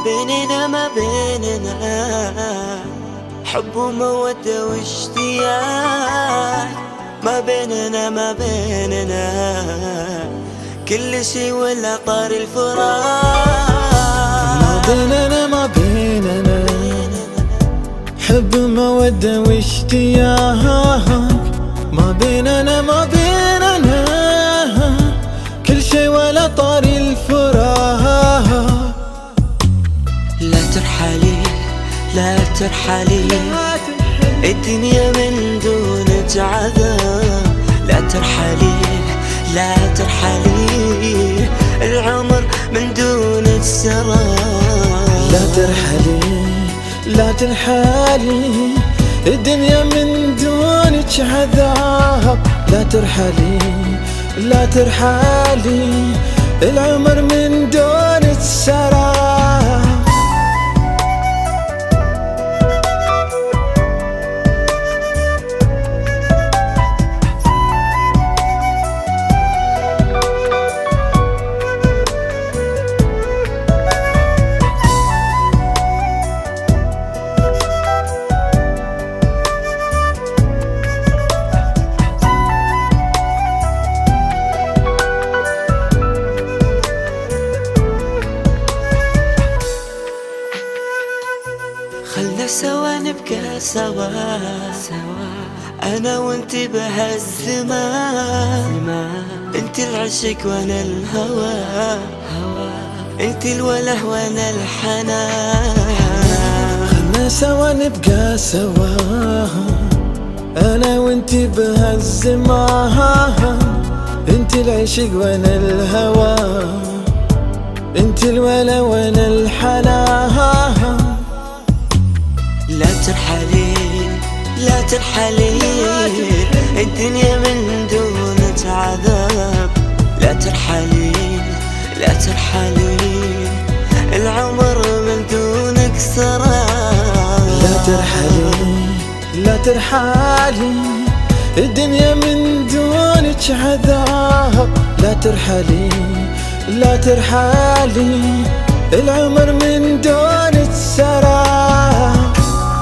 ما بيننا حب ومودة واشتياق. ما بيننا كل شي ولا طار الفراق. ما بيننا حب مودة واشتياق. ما بيننا كل شي ولا طار الفراق. لا ترحلي الدنيا من دونك عذاب. لا ترحلي العمر من دونك سراب. لا ترحلي الدنيا من دونك عذاب. لا ترحلي العمر من دونك سراب. خلنا سوا نبقى سوا أنا وانت بهالزمان. انت العشق وانا الهوى، انت الوله وانا الحنان. خلنا سوا نبقى سوا أنا وانت بهالزمان. انت العشق وانا الهوى، انت الولا وانا الحنان. لا ترحلي الدنيا من دونك عذاب. لا ترحلي العمر من دونك سراب. لا ترحلي الدنيا من دونك عذاب. لا ترحلي العمر من دونك سراب.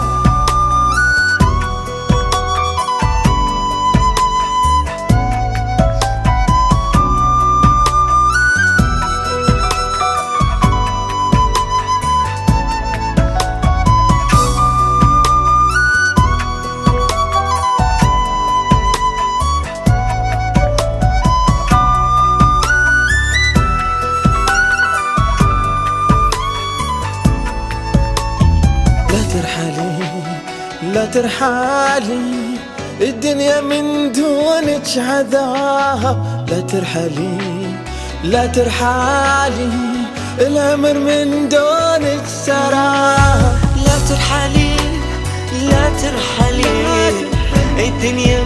لا ترحلي الدنيا من دونك عذاب. لا ترحلي العمر من دونك سراب. لا ترحلي الدنيا